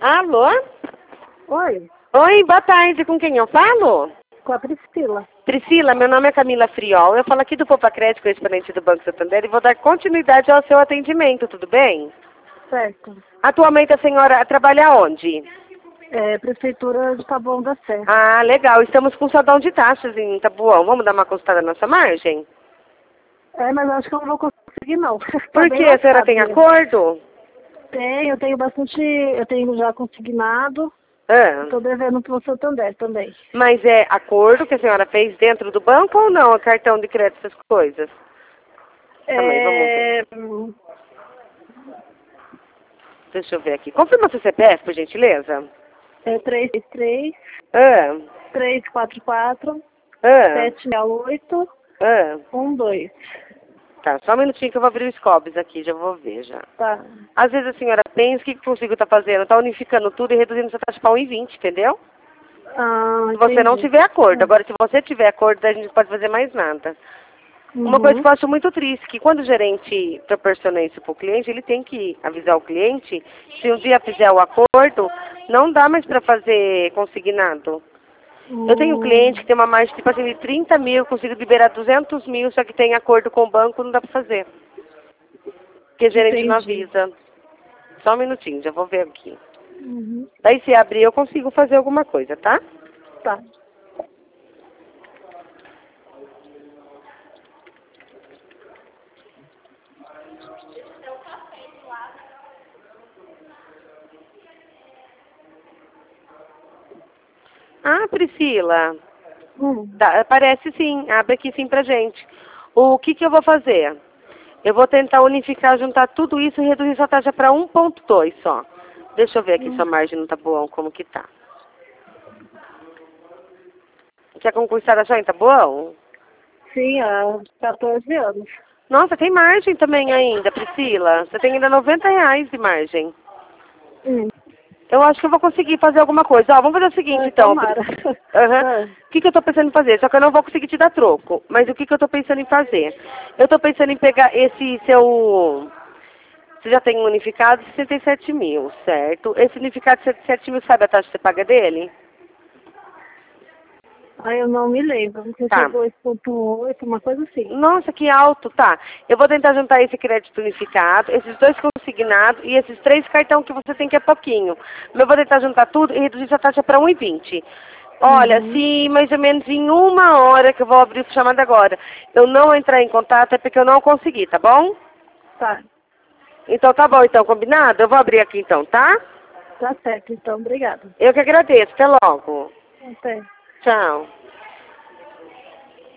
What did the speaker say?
Alô? Oi, Oi, boa tarde. Com quem eu falo? com a Priscila. Priscila, meu nome é Camila Friol. Eu falo aqui do Poupa Crédito, correspondente do Banco Santander, e vou dar continuidade ao seu atendimento, tudo bem? Certo. Atualmente a senhora trabalha onde? Prefeitura de Taboão da Serra. Ah, legal. Estamos com saldão de taxas em Tabuão. Vamos dar uma consultada na nossa margem? Mas acho que eu não vou conseguir não. Tá Por bem quê? A senhora lascado tem mesmo. acordo? Eu tenho bastante, eu tenho já consignado. Ah, Estou devendo para o Santander também. mas é acordo que a senhora fez dentro do banco ou não? Cartão de crédito, essas coisas? Calma aí, vamos ver. Deixa eu ver aqui. Confirma seu CPF, por gentileza. 333 Ah, 344 ah, 768 ah. 12. Tá, só um minutinho que eu vou abrir o Scobs aqui, já vou ver já. Tá. Às vezes a senhora pensa, o que que o consigo tá fazendo? Tá unificando tudo e reduzindo essa taxa para 1,20, entendeu? Se você não Entendi. tiver acordo. Agora, se você tiver acordo, a gente não pode fazer mais nada. Uma coisa que eu acho muito triste, que quando o gerente proporciona isso para o cliente, ele tem que avisar o cliente, se um dia fizer o acordo, não dá mais para fazer consignado. Eu tenho um cliente que tem uma margem tipo assim, de 30 mil, eu consigo liberar 200 mil, só que tem acordo com o banco, não dá para fazer. Porque o gerente não Entendi. avisa. Só um minutinho, já vou ver aqui. Uhum. Daí se abrir, eu consigo fazer alguma coisa, tá? Tá. Ah, Priscila, Hum. aparece sim, abre aqui sim pra gente. O que que eu vou fazer? Eu vou tentar unificar, juntar tudo isso e reduzir sua taxa para 1,2 só. Deixa eu ver aqui sua margem no Tabuão, como que tá. Quer concursada só em Tabuão? Sim, há 14 anos. Nossa, tem margem também ainda, Priscila. Você tem ainda R$ 90 de margem. Hum. Eu acho que eu vou conseguir fazer alguma coisa. Ó, vamos fazer o seguinte, então. Tomara. Aham. O que que eu tô pensando em fazer? Só que eu não vou conseguir te dar troco. Mas o que que eu tô pensando em fazer? Eu tô pensando em pegar esse seu... Você já tem um unificado de 67 mil, certo? Esse unificado de 67 mil, sabe a taxa que você paga dele? Eu não me lembro. Não sei se é Tá. 2,8, uma coisa assim. Nossa, que alto, tá. Eu vou tentar juntar esse crédito unificado, esses 2 consignados e esses 3 cartão que você tem que é pouquinho. Mas eu vou tentar juntar tudo e reduzir essa taxa para 1,20. Olha, se mais ou menos em 1 hora que eu vou abrir essa chamada agora, eu não entrar em contato é porque eu não consegui, tá bom? Tá. Então tá bom, então, combinado? Eu vou abrir aqui então, tá? Tá certo, então. Obrigada. Eu que agradeço. Até logo. Até. Tchau.